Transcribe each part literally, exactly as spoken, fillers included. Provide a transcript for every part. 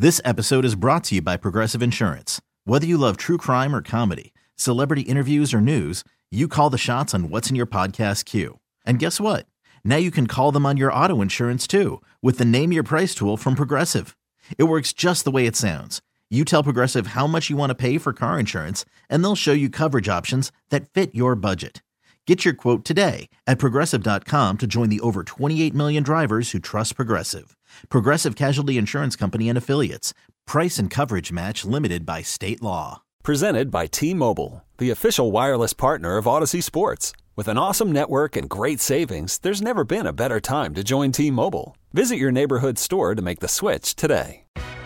This episode is brought to you by Progressive Insurance. Whether you love true crime or comedy, celebrity interviews or news, you call the shots on what's in your podcast queue. And guess what? Now you can call them on your auto insurance too with the Name Your Price tool from Progressive. It works just the way it sounds. You tell Progressive how much you want to pay for car insurance, and they'll show you coverage options that fit your budget. Get your quote today at Progressive dot com to join the over twenty-eight million drivers who trust Progressive. Progressive Casualty Insurance Company and Affiliates. Price and coverage match limited by state law. Presented by T-Mobile, the official wireless partner of Odyssey Sports. With an awesome network and great savings, there's never been a better time to join T-Mobile. Visit your neighborhood store to make the switch today.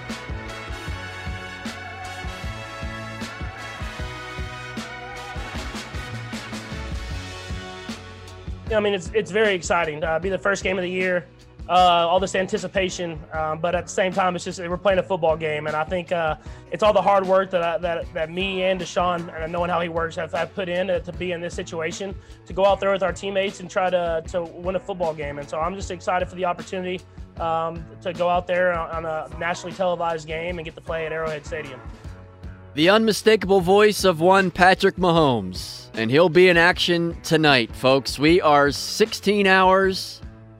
I mean, it's it's very exciting to uh, be the first game of the year, uh, all this anticipation, um, but at the same time, it's just we're playing a football game, and I think uh, it's all the hard work that I, that that me and Deshaun, and knowing how he works, have, have put in to, to be in this situation, to go out there with our teammates and try to to win a football game. And so I'm just excited for the opportunity um, to go out there on a nationally televised game and get to play at Arrowhead Stadium. The unmistakable voice of one Patrick Mahomes, and he'll be in action tonight, folks. We are sixteen hours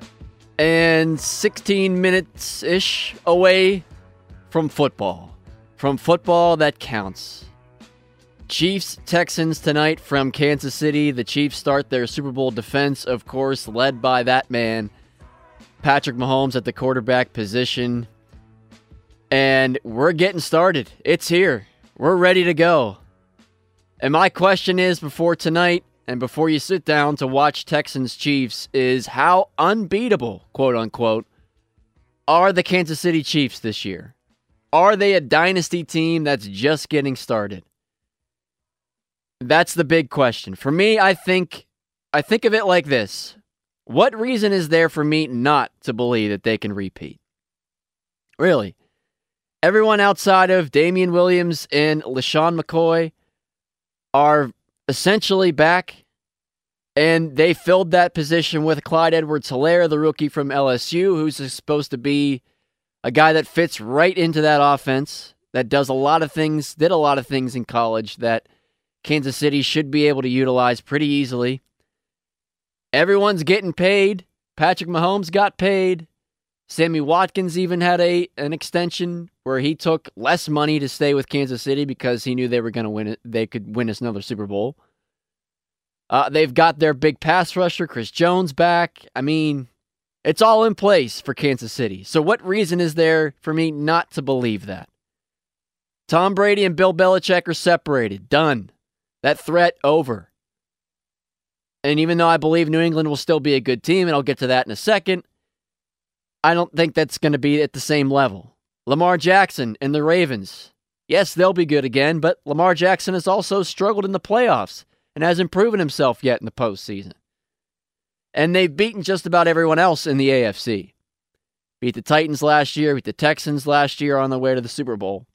and sixteen minutes-ish away from football. From football that counts. Chiefs, Texans tonight from Kansas City. The Chiefs start their Super Bowl defense, of course, led by that man, Patrick Mahomes at the quarterback position. And we're getting started. It's here. We're ready to go. And my question is, before tonight and before you sit down to watch Texans Chiefs, is how unbeatable, quote unquote, are the Kansas City Chiefs this year? Are they a dynasty team that's just getting started? That's the big question. For me, I think I think of it like this. What reason is there for me not to believe that they can repeat? Really? Everyone outside of Damian Williams and LaShawn McCoy are essentially back, and they filled that position with Clyde Edwards-Helaire, the rookie from L S U, who's supposed to be a guy that fits right into that offense, that does a lot of things, did a lot of things in college that Kansas City should be able to utilize pretty easily. Everyone's getting paid. Patrick Mahomes got paid. Sammy Watkins even had a an extension where he took less money to stay with Kansas City because he knew they were going to win it. They could win us another Super Bowl. Uh, they've got their big pass rusher, Chris Jones, back. I mean, it's all in place for Kansas City. So what reason is there for me not to believe that? Tom Brady and Bill Belichick are separated. Done. That threat over. And even though I believe New England will still be a good team, and I'll get to that in a second, I don't think that's going to be at the same level. Lamar Jackson and the Ravens. Yes, they'll be good again, but Lamar Jackson has also struggled in the playoffs and hasn't proven himself yet in the postseason. And they've beaten just about everyone else in the A F C. Beat the Titans last year, beat the Texans last year on the way to the Super Bowl.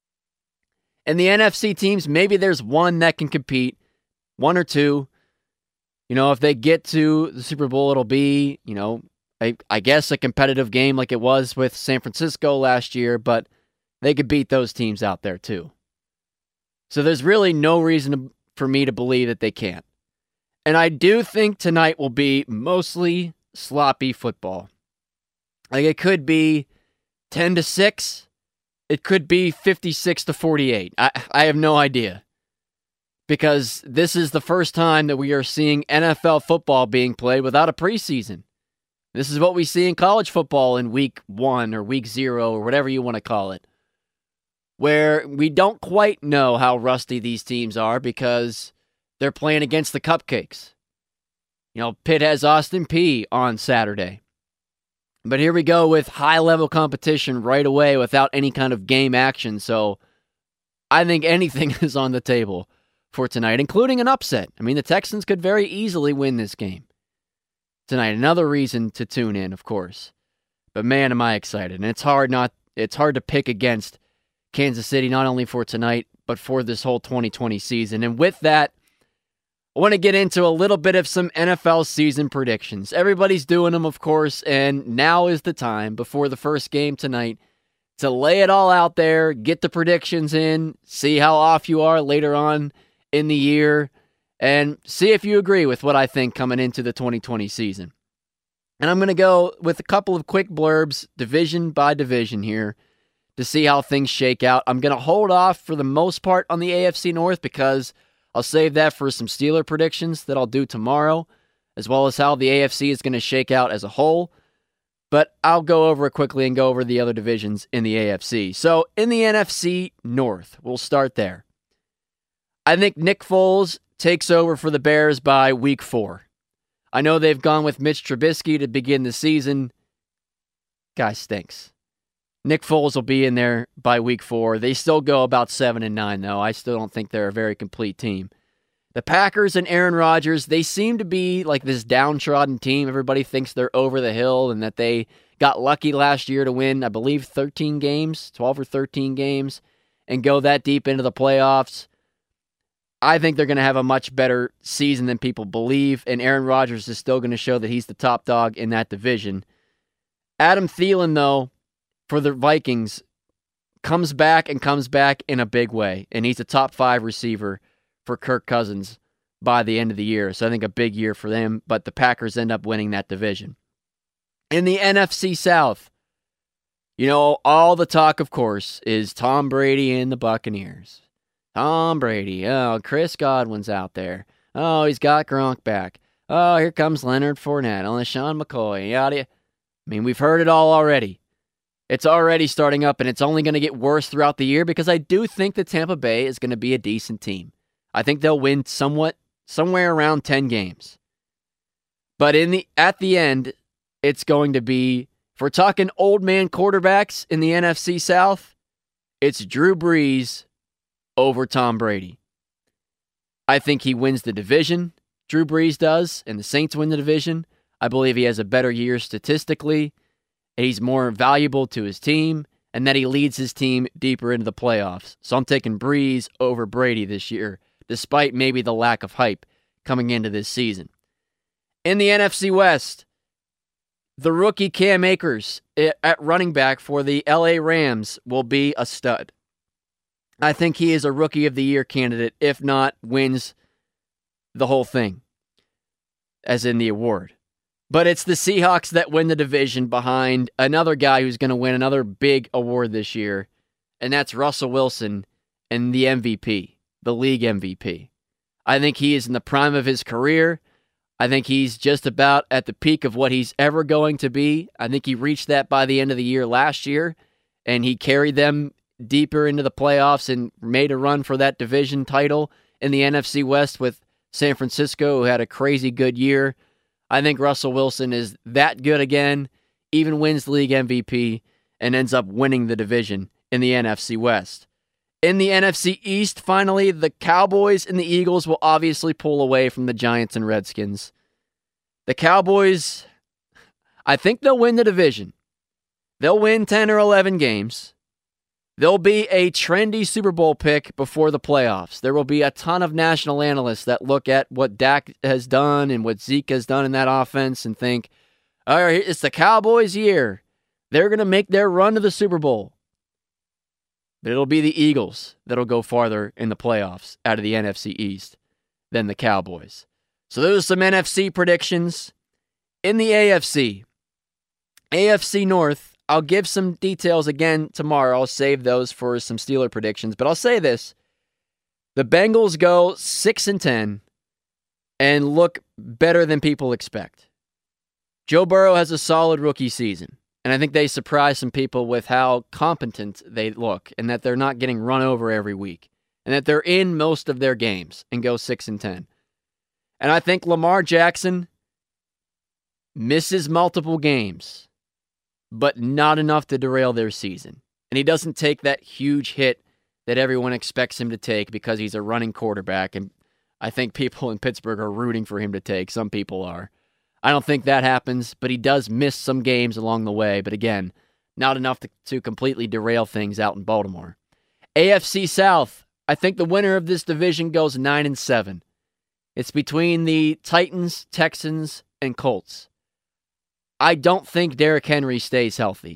And the N F C teams, maybe there's one that can compete, one or two. You know, if they get to the Super Bowl, it'll be, you know, I, I guess a competitive game like it was with San Francisco last year, but they could beat those teams out there too. So there's really no reason to, for me to believe that they can't. And I do think tonight will be mostly sloppy football. Like it could be ten to six. It could be fifty-six to forty-eight. I, I have no idea. Because this is the first time that we are seeing N F L football being played without a preseason. This is what we see in college football in week one or week zero or whatever you want to call it, where we don't quite know how rusty these teams are because they're playing against the cupcakes. You know, Pitt has Austin Peay on Saturday. But here we go with high-level competition right away without any kind of game action. So I think anything is on the table for tonight, including an upset. I mean, the Texans could very easily win this game tonight. Another reason to tune in, of course. But man, am I excited. And it's hard not it's hard to pick against Kansas City, not only for tonight, but for this whole twenty twenty season. And with that, I want to get into a little bit of some N F L season predictions. Everybody's doing them, of course, and now is the time, before the first game tonight, to lay it all out there, get the predictions in, see how off you are later on in the year, and see if you agree with what I think coming into the twenty twenty season. And I'm going to go with a couple of quick blurbs, division by division here, to see how things shake out. I'm going to hold off for the most part on the A F C North because I'll save that for some Steeler predictions that I'll do tomorrow, as well as how the A F C is going to shake out as a whole. But I'll go over it quickly and go over the other divisions in the A F C. So in the N F C North, we'll start there. I think Nick Foles takes over for the Bears by week four. I know they've gone with Mitch Trubisky to begin the season. Guy stinks. Nick Foles will be in there by week four. They still go about seven and nine, though. I still don't think they're a very complete team. The Packers and Aaron Rodgers, they seem to be like this downtrodden team. Everybody thinks they're over the hill and that they got lucky last year to win, I believe, thirteen games, twelve or thirteen games, and go that deep into the playoffs. I think they're going to have a much better season than people believe, and Aaron Rodgers is still going to show that he's the top dog in that division. Adam Thielen, though, for the Vikings, comes back and comes back in a big way, and he's a top five receiver for Kirk Cousins by the end of the year. So I think a big year for them, but the Packers end up winning that division. In the N F C South, you know, all the talk, of course, is Tom Brady and the Buccaneers. Tom Brady. Oh, Chris Godwin's out there. Oh, he's got Gronk back. Oh, here comes Leonard Fournette. Oh, Sean McCoy. Yada. I mean, we've heard it all already. It's already starting up, and it's only going to get worse throughout the year because I do think that Tampa Bay is going to be a decent team. I think they'll win somewhat, somewhere around ten games. But in the at the end, it's going to be, if we're talking old man quarterbacks in the N F C South, it's Drew Brees over Tom Brady. I think he wins the division, Drew Brees does, and the Saints win the division. I believe he has a better year statistically. He's more valuable to his team, and that he leads his team deeper into the playoffs. So I'm taking Brees over Brady this year, despite maybe the lack of hype coming into this season. In the N F C West, the rookie Cam Akers at running back for the L A Rams will be a stud. I think he is a Rookie of the Year candidate, if not wins the whole thing, as in the award. But it's the Seahawks that win the division behind another guy who's going to win another big award this year, and that's Russell Wilson and the M V P, the league M V P. I think he is in the prime of his career. I think he's just about at the peak of what he's ever going to be. I think he reached that by the end of the year last year, and he carried them deeper into the playoffs and made a run for that division title in the N F C West with San Francisco, who had a crazy good year. I think Russell Wilson is that good again, even wins the league M V P, and ends up winning the division in the N F C West. In the N F C East, finally, the Cowboys and the Eagles will obviously pull away from the Giants and Redskins. The Cowboys, I think they'll win the division. They'll win ten or eleven games. They'll be a trendy Super Bowl pick before the playoffs. There will be a ton of national analysts that look at what Dak has done and what Zeke has done in that offense and think, all right, it's the Cowboys' year. They're going to make their run to the Super Bowl. But it'll be the Eagles that'll go farther in the playoffs out of the N F C East than the Cowboys. So those are some N F C predictions. In the A F C, A F C North, I'll give some details again tomorrow. I'll save those for some Steeler predictions. But I'll say this. The Bengals go six and ten and look better than people expect. Joe Burrow has a solid rookie season. And I think they surprise some people with how competent they look and that they're not getting run over every week. And that they're in most of their games and go six and ten. And I think Lamar Jackson misses multiple games, but not enough to derail their season. And he doesn't take that huge hit that everyone expects him to take because he's a running quarterback. And I think people in Pittsburgh are rooting for him to take. Some people are. I don't think that happens, but he does miss some games along the way. But again, not enough to, to completely derail things out in Baltimore. A F C South, I think the winner of this division goes nine and seven. It's between the Titans, Texans, and Colts. I don't think Derrick Henry stays healthy.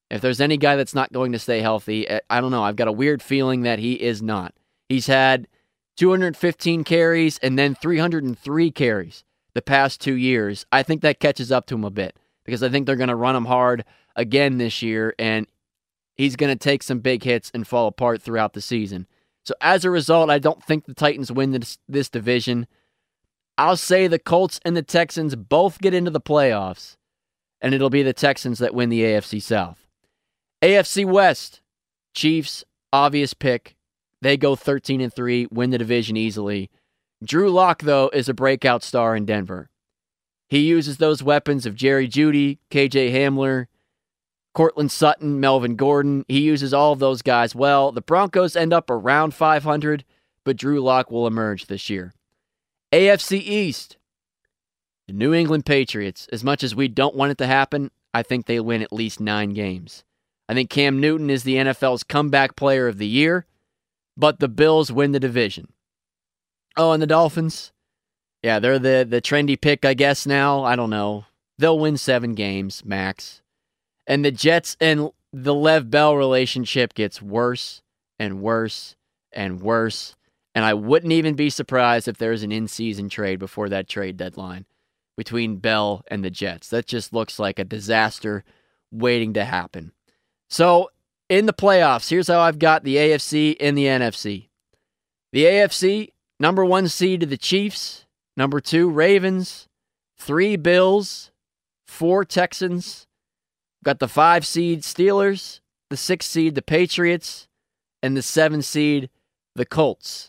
If there's any guy that's not going to stay healthy, I don't know. I've got a weird feeling that he is not. He's had two hundred fifteen carries and then three hundred three carries the past two years. I think that catches up to him a bit because I think they're going to run him hard again this year, and he's going to take some big hits and fall apart throughout the season. So as a result, I don't think the Titans win this, this division. I'll say the Colts and the Texans both get into the playoffs, and it'll be the Texans that win the A F C South. A F C West, Chiefs, obvious pick. They go thirteen and three, win the division easily. Drew Lock, though, is a breakout star in Denver. He uses those weapons of Jerry Jeudy, K J Hamler, Cortland Sutton, Melvin Gordon. He uses all of those guys well. The Broncos end up around five hundred, but Drew Lock will emerge this year. A F C East, the New England Patriots. As much as we don't want it to happen, I think they win at least nine games. I think Cam Newton is the N F L's comeback player of the year, but the Bills win the division. Oh, and the Dolphins? Yeah, they're the, the trendy pick, I guess, now. I don't know. They'll win seven games, max. And the Jets and the Lev Bell relationship gets worse and worse and worse. And I wouldn't even be surprised if there's an in-season trade before that trade deadline between Bell and the Jets. That just looks like a disaster waiting to happen. So, in the playoffs, here's how I've got the A F C and the N F C. The A F C, number one seed to the Chiefs, number two, Ravens, three, Bills, four, Texans. Got the five seed, Steelers, the six seed, the Patriots, and the seven seed, the Colts.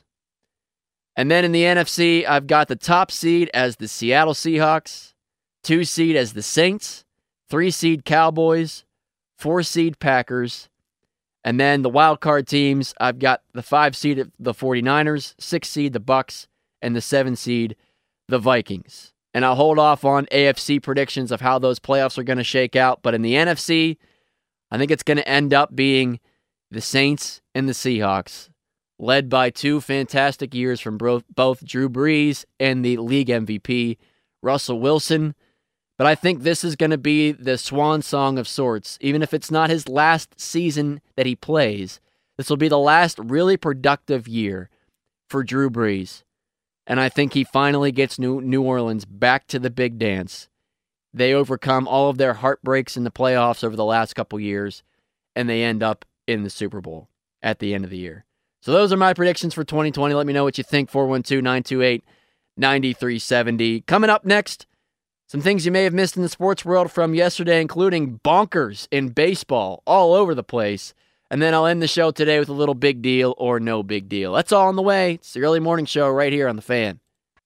And then in the N F C, I've got the top seed as the Seattle Seahawks, two seed as the Saints, three seed Cowboys, four seed Packers, and then the wild card teams, I've got the five seed the 49ers, six seed the Bucks, and the seven seed the Vikings. And I'll hold off on A F C predictions of how those playoffs are going to shake out, but in the N F C, I think it's going to end up being the Saints and the Seahawks, led by two fantastic years from both Drew Brees and the league M V P, Russell Wilson. But I think this is going to be the swan song of sorts. Even if it's not his last season that he plays, this will be the last really productive year for Drew Brees. And I think he finally gets New New Orleans back to the big dance. They overcome all of their heartbreaks in the playoffs over the last couple years, and they end up in the Super Bowl at the end of the year. So those are my predictions for twenty twenty. Let me know what you think. four one two, nine two eight, nine three seven zero. Coming up next, some things you may have missed in the sports world from yesterday, including bonkers in baseball all over the place. And then I'll end the show today with a little big deal or no big deal. That's all on the way. It's the early morning show right here on The Fan.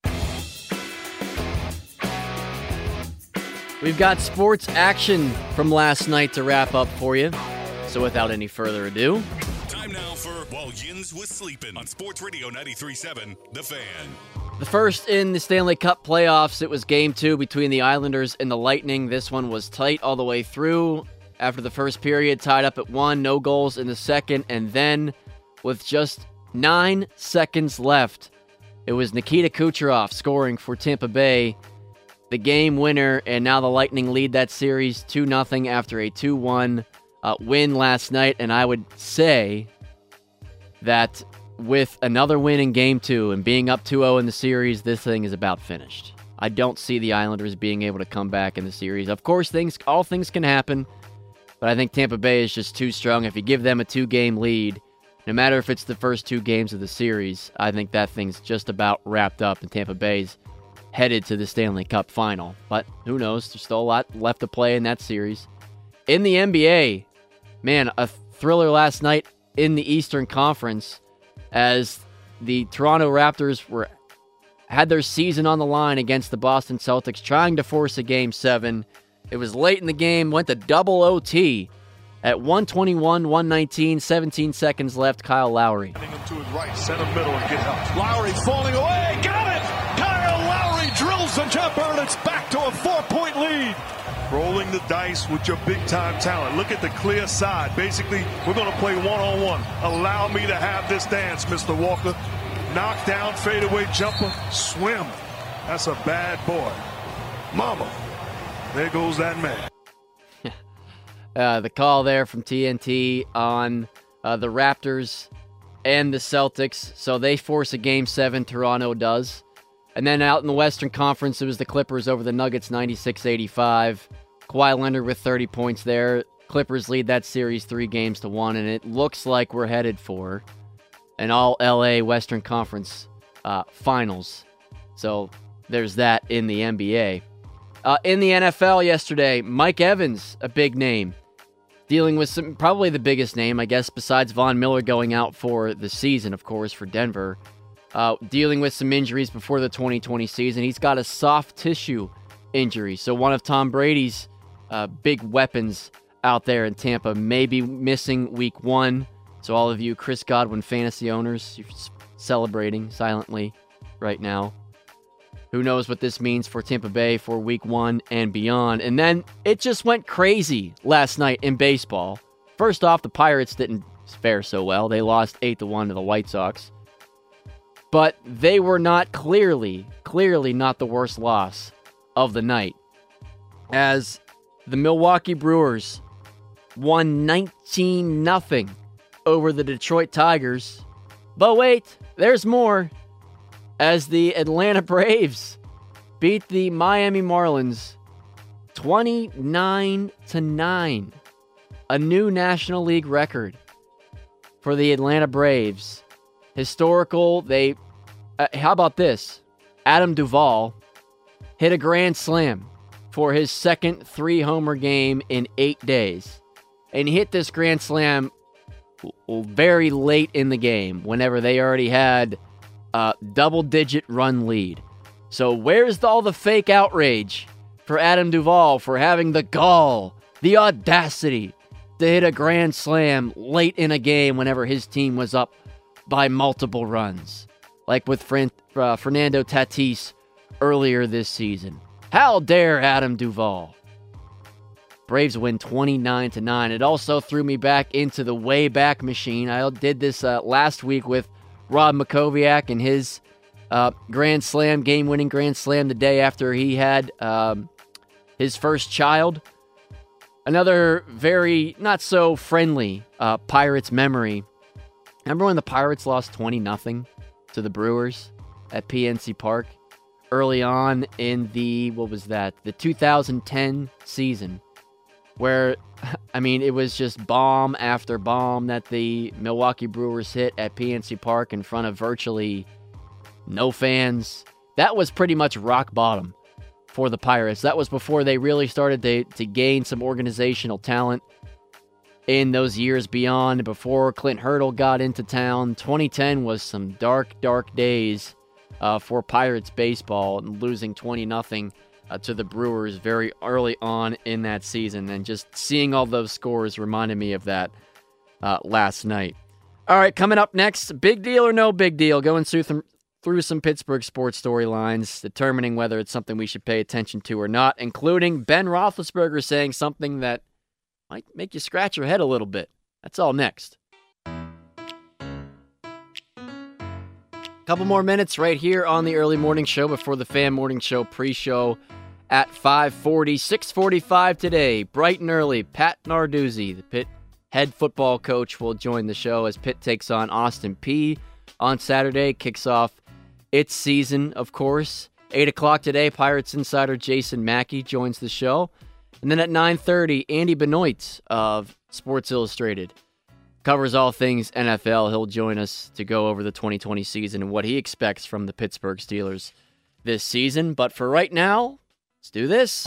We've got sports action from last night to wrap up for you. So without any further ado, time now for While Yins Was Sleeping on Sports Radio ninety-three point seven, The Fan. The first in the Stanley Cup playoffs, it was game two between the Islanders and the Lightning. This one was tight all the way through. After the first period, tied up at one, no goals in the second, and then with just nine seconds left, it was Nikita Kucherov scoring for Tampa Bay, the game winner, and now the Lightning lead that series two nothing after a two one uh, win last night, and I would say that with another win in game two and being up two oh in the series, this thing is about finished. I don't see the Islanders being able to come back in the series. Of course, things all things can happen. But I think Tampa Bay is just too strong. If you give them a two-game lead, no matter if it's the first two games of the series, I think that thing's just about wrapped up, and Tampa Bay's headed to the Stanley Cup final. But who knows? There's still a lot left to play in that series. In the N B A, man, a thriller last night in the Eastern Conference as the Toronto Raptors were had their season on the line against the Boston Celtics, trying to force a Game seven. It was late in the game, went to double O T. At one twenty-one, one nineteen, seventeen seconds left, Kyle Lowry. To his right, center middle, and get help. Lowry falling away, got it! Kyle Lowry drills the jumper, and it's back to a four-point lead. Rolling the dice with your big-time talent. Look at the clear side. Basically, we're going to play one-on-one. Allow me to have this dance, Mister Walker. Knock down, fadeaway jumper, swim. That's a bad boy. Mama. There goes that man. uh, the call there from T N T on uh, the Raptors and the Celtics. So they force a game seven, Toronto does. And then out in the Western Conference, it was the Clippers over the Nuggets, ninety-six eighty-five. Kawhi Leonard with thirty points there. Clippers lead that series three games to one, and it looks like we're headed for an all-L A Western Conference uh, finals. So there's that in the N B A. Uh, in the N F L yesterday, Mike Evans, a big name, dealing with some, probably the biggest name, I guess, besides Von Miller going out for the season, of course, for Denver, uh, dealing with some injuries before the twenty twenty season. He's got a soft tissue injury, so one of Tom Brady's uh, big weapons out there in Tampa may be missing week one. So all of you Chris Godwin fantasy owners, you're celebrating silently right now. Who knows what this means for Tampa Bay for week one and beyond. And then it just went crazy last night in baseball. First off, the Pirates didn't fare so well. They lost eight to one to the White Sox. But they were not clearly, clearly not the worst loss of the night, as the Milwaukee Brewers won nineteen nothing over the Detroit Tigers. But wait, there's more, as the Atlanta Braves beat the Miami Marlins twenty-nine to nine. A new National League record for the Atlanta Braves. Historical. They, uh, how about this? Adam Duvall hit a grand slam for his second three-homer game in eight days. And he hit this grand slam very late in the game, whenever they already had a double-digit run lead. So where's the, all the fake outrage for Adam Duvall for having the gall, the audacity to hit a grand slam late in a game whenever his team was up by multiple runs, like with Fran- uh, Fernando Tatis earlier this season? How dare Adam Duvall? Braves win twenty-nine to nine. It also threw me back into the way back machine. I did this uh, last week with Rob Makoviak and his uh, grand slam, game-winning grand slam the day after he had um, his first child. Another very not so friendly uh, Pirates memory. Remember when the Pirates lost twenty nothing to the Brewers at P N C Park early on in the, what was that, the two thousand ten season? Where, I mean, it was just bomb after bomb that the Milwaukee Brewers hit at P N C Park in front of virtually no fans. That was pretty much rock bottom for the Pirates. That was before they really started to, to gain some organizational talent in those years beyond, before Clint Hurdle got into town. twenty ten was some dark, dark days uh, for Pirates baseball, and losing twenty nothing Uh, to the Brewers very early on in that season. And just seeing all those scores reminded me of that uh, last night. All right, coming up next, big deal or no big deal, going through some, through some Pittsburgh sports storylines, determining whether it's something we should pay attention to or not, including Ben Roethlisberger saying something that might make you scratch your head a little bit. That's all next. Couple more minutes right here on the early morning show before the Fan Morning Show pre-show at five forty, six forty-five today, bright and early. Pat Narduzzi, the Pitt head football coach, will join the show as Pitt takes on Austin Peay on Saturday. Kicks off its season, of course. eight o'clock today, Pirates insider Jason Mackey joins the show. And then at nine thirty, Andy Benoit of Sports Illustrated covers all things N F L. He'll join us to go over the twenty twenty season and what he expects from the Pittsburgh Steelers this season. But for right now, let's do this.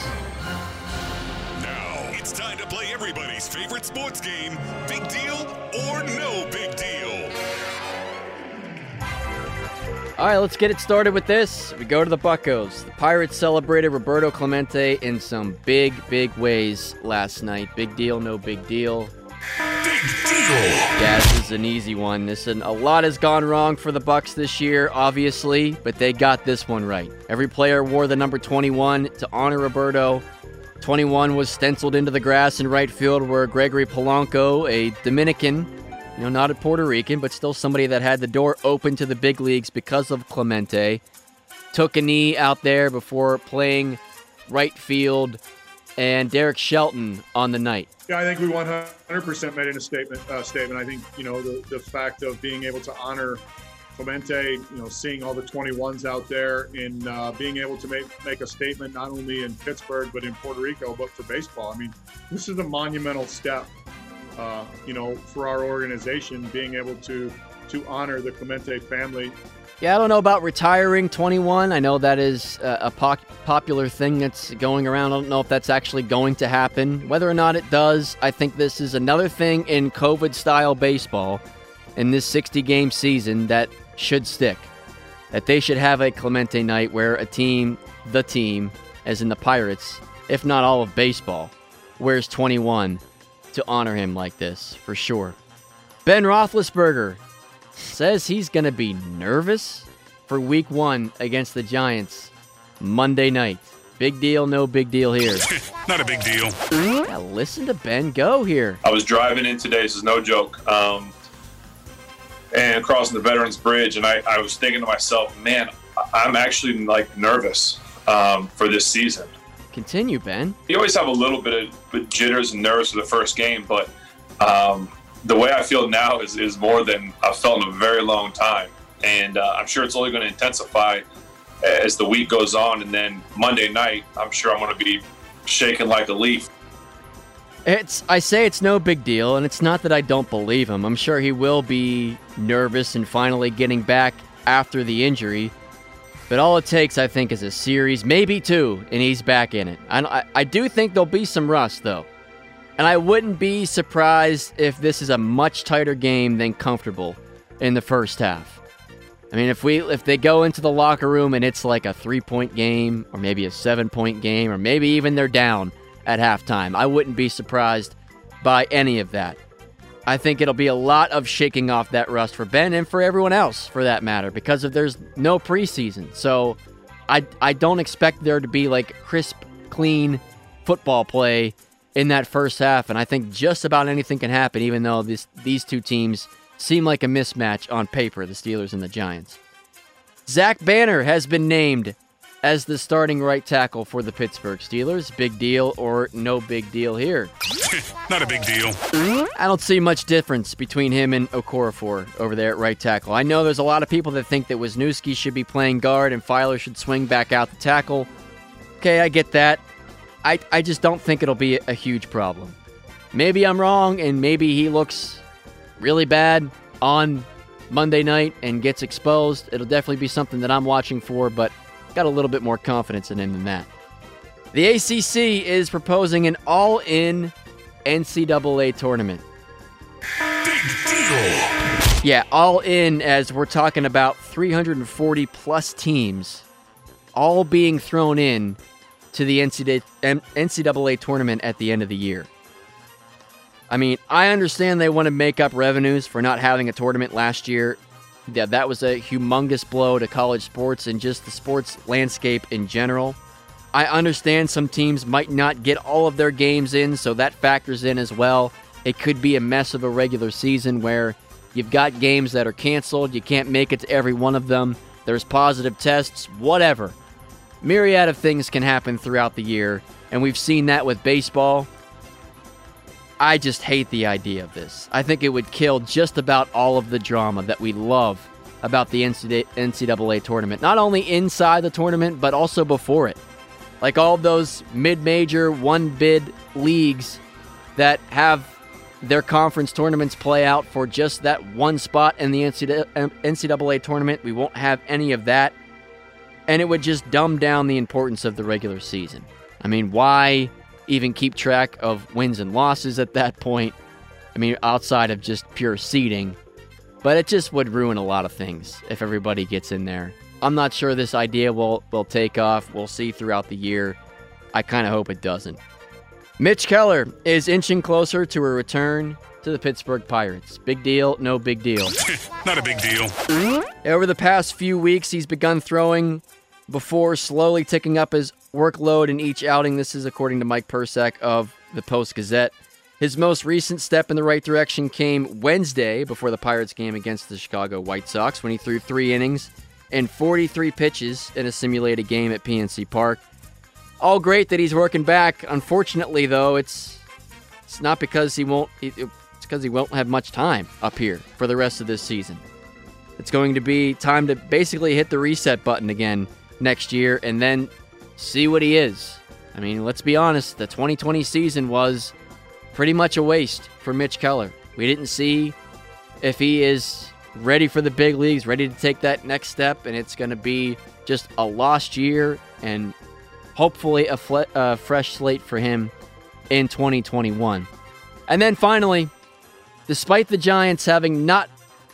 Now it's time to play everybody's favorite sports game, Big Deal or No Big Deal. All right, let's get it started with this. We go to the Buccos. The Pirates celebrated Roberto Clemente in some big, big ways last night. Big deal, no big deal. Big deal. Yeah, this is an easy one. This and a lot has gone wrong for the Bucs this year, obviously, but they got this one right. Every player wore the number twenty-one to honor Roberto. twenty-one was stenciled into the grass in right field, where Gregory Polanco, a Dominican, you know, not a Puerto Rican, but still somebody that had the door open to the big leagues because of Clemente, took a knee out there before playing right field and Derek Shelton on the night? Yeah, I think we one hundred percent made it a statement. Uh, statement. I think, you know, the, the fact of being able to honor Clemente, you know, seeing all the twenty-ones out there and uh, being able to make, make a statement not only in Pittsburgh but in Puerto Rico, but for baseball. I mean, this is a monumental step, uh, you know, for our organization, being able to to honor the Clemente family. Yeah, I don't know about retiring twenty-one. I know that is a, a po- popular thing that's going around. I don't know if that's actually going to happen. Whether or not it does, I think this is another thing in COVID-style baseball in this sixty-game season that should stick. That they should have a Clemente night where a team, the team, as in the Pirates, if not all of baseball, wears twenty-one to honor him like this, for sure. Ben Roethlisberger says he's going to be nervous for week one against the Giants Monday night. Big deal, no big deal here. Not a big deal. Yeah, listen to Ben go here. I was driving in today, this is no joke, um, and crossing the Veterans Bridge, and I, I was thinking to myself, man, I'm actually like nervous um, for this season. Continue, Ben. You always have a little bit of jitters and nerves for the first game, but um, the way I feel now is, is more than I've felt in a very long time. And uh, I'm sure it's only going to intensify as the week goes on. And then Monday night, I'm sure I'm going to be shaking like a leaf. It's I say it's no big deal, and it's not that I don't believe him. I'm sure he will be nervous and finally getting back after the injury. But all it takes, I think, is a series, maybe two, and he's back in it. I, I, I do think there'll be some rust, though. And I wouldn't be surprised if this is a much tighter game than comfortable in the first half. I mean, if we if they go into the locker room and it's like a three-point game or maybe a seven-point game or maybe even they're down at halftime, I wouldn't be surprised by any of that. I think it'll be a lot of shaking off that rust for Ben and for everyone else, for that matter, because of there's no preseason. So I, I don't expect there to be like crisp, clean football play in that first half, and I think just about anything can happen, even though this, these two teams seem like a mismatch on paper, the Steelers and the Giants. Zach Banner has been named as the starting right tackle for the Pittsburgh Steelers. Big deal or no big deal here? Not a big deal. I don't see much difference between him and Okorafor over there at right tackle. I know there's a lot of people that think that Wisniewski should be playing guard and Filer should swing back out the tackle. Okay, I get that. I, I just don't think it'll be a huge problem. Maybe I'm wrong, and maybe he looks really bad on Monday night and gets exposed. It'll definitely be something that I'm watching for, but got a little bit more confidence in him than that. The A C C is proposing an all-in N C double A tournament. Big deal. Yeah, all in, as we're talking about three hundred forty plus teams all being thrown in to the N C double A tournament at the end of the year. I mean, I understand they want to make up revenues for not having a tournament last year. Yeah, that was a humongous blow to college sports and just the sports landscape in general. I understand some teams might not get all of their games in, so that factors in as well. It could be a mess of a regular season where you've got games that are canceled, you can't make it to every one of them, there's positive tests, whatever. Myriad of things can happen throughout the year, and we've seen that with baseball. I just hate the idea of this. I think it would kill just about all of the drama that we love about the N C double A tournament. Not only inside the tournament, but also before it. Like all those mid-major, one-bid leagues that have their conference tournaments play out for just that one spot in the N C double A tournament. We won't have any of that. And it would just dumb down the importance of the regular season. I mean, why even keep track of wins and losses at that point? I mean, outside of just pure seeding. But it just would ruin a lot of things if everybody gets in there. I'm not sure this idea will, will take off. We'll see throughout the year. I kind of hope it doesn't. Mitch Keller is inching closer to a return to the Pittsburgh Pirates. Big deal, no big deal. Not a big deal. Over the past few weeks, he's begun throwing before slowly ticking up his workload in each outing. This is according to Mike Persak of the Post-Gazette. His most recent step in the right direction came Wednesday before the Pirates game against the Chicago White Sox when he threw three innings and forty-three pitches in a simulated game at P N C Park. all great that he's working back. Unfortunately, though, it's it's not because he won't. It's because he won't have much time up here for the rest of this season. It's going to be time to basically hit the reset button again next year and then see what he is. I mean, let's be honest, the twenty twenty season was pretty much a waste for Mitch Keller. We didn't see if he is ready for the big leagues, ready to take that next step, and it's going to be just a lost year and hopefully a fle- uh, fresh slate for him in twenty twenty-one. And then finally, despite the Giants having not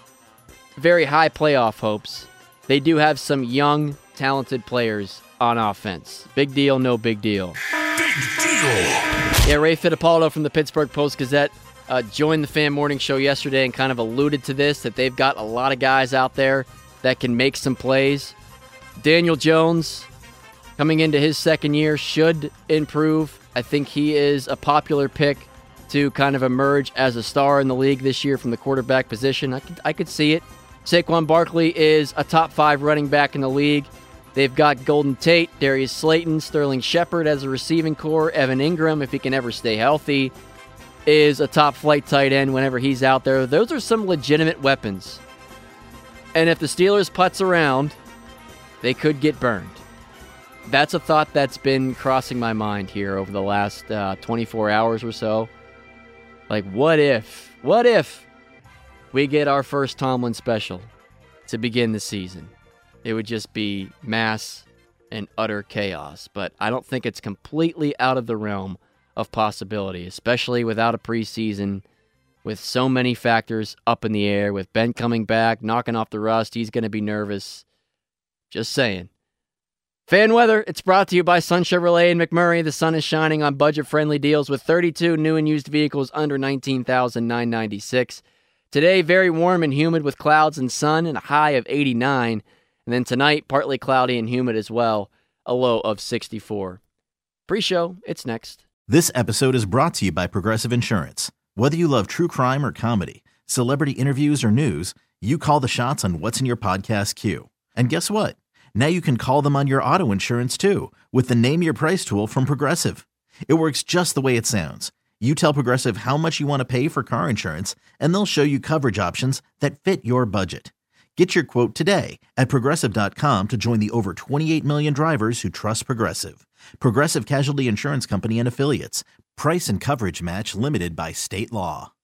very high playoff hopes, they do have some young, talented players on offense. Big deal, no big deal. Big deal. Yeah, Ray Fittipaldo from the Pittsburgh Post-Gazette uh, joined the Fan Morning Show yesterday and kind of alluded to this, that they've got a lot of guys out there that can make some plays. Daniel Jones, coming into his second year, should improve. I think he is a popular pick to kind of emerge as a star in the league this year from the quarterback position. I could, I could see it. Saquon Barkley is a top five running back in the league. They've got Golden Tate, Darius Slayton, Sterling Shepard as a receiving core. Evan Ingram, if he can ever stay healthy, is a top flight tight end whenever he's out there. Those are some legitimate weapons. And if the Steelers putz around, they could get burned. That's a thought that's been crossing my mind here over the last uh, twenty-four hours or so. Like, what if, what if we get our first Tomlin special to begin the season? It would just be mass and utter chaos. But I don't think it's completely out of the realm of possibility, especially without a preseason, with so many factors up in the air, with Ben coming back, knocking off the rust. He's going to be nervous. Just saying. Fan weather, it's brought to you by Sun Chevrolet in McMurray. The sun is shining on budget-friendly deals with thirty-two new and used vehicles under nineteen thousand nine hundred ninety-six dollars. Today, very warm and humid with clouds and sun and a high of eighty-nine. And then tonight, partly cloudy and humid as well, a low of sixty-four. Pre-show, it's next. This episode is brought to you by Progressive Insurance. Whether you love true crime or comedy, celebrity interviews or news, you call the shots on what's in your podcast queue. And guess what? Now you can call them on your auto insurance too with the Name Your Price tool from Progressive. It works just the way it sounds. You tell Progressive how much you want to pay for car insurance, and they'll show you coverage options that fit your budget. Get your quote today at Progressive dot com to join the over twenty-eight million drivers who trust Progressive. Progressive Casualty Insurance Company and Affiliates. Price and coverage match limited by state law.